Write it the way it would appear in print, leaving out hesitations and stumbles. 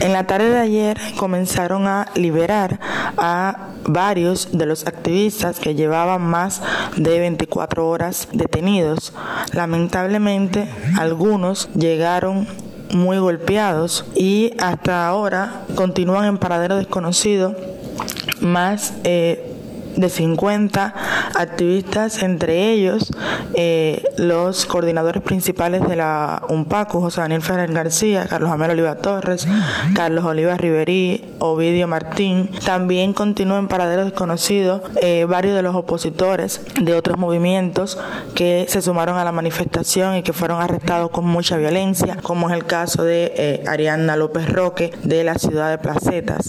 En la tarde de ayer comenzaron a liberar a varios de los activistas que llevaban más de 24 horas detenidos. Lamentablemente, algunos llegaron muy golpeados y hasta ahora continúan en paradero desconocido más de 50 activistas, entre ellos los coordinadores principales de la UNPACU, José Daniel Ferrer García, Carlos Amel Oliva Torres, Carlos Oliva Riverí, Ovidio Martín. También continúan en paradero desconocido varios de los opositores de otros movimientos que se sumaron a la manifestación y que fueron arrestados con mucha violencia, como es el caso de Ariadna López Roque de la ciudad de Placetas.